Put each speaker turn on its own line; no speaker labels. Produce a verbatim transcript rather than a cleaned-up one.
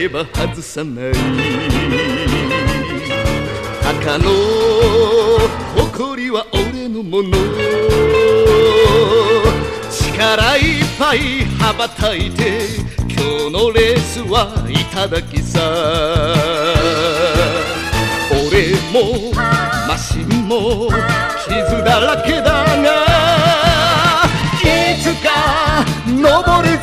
れば外さない赤の誇りは俺のもの力いっぱい羽ばたいて今日のレースはいただきさ俺もマシンも傷だらけだがいつか登る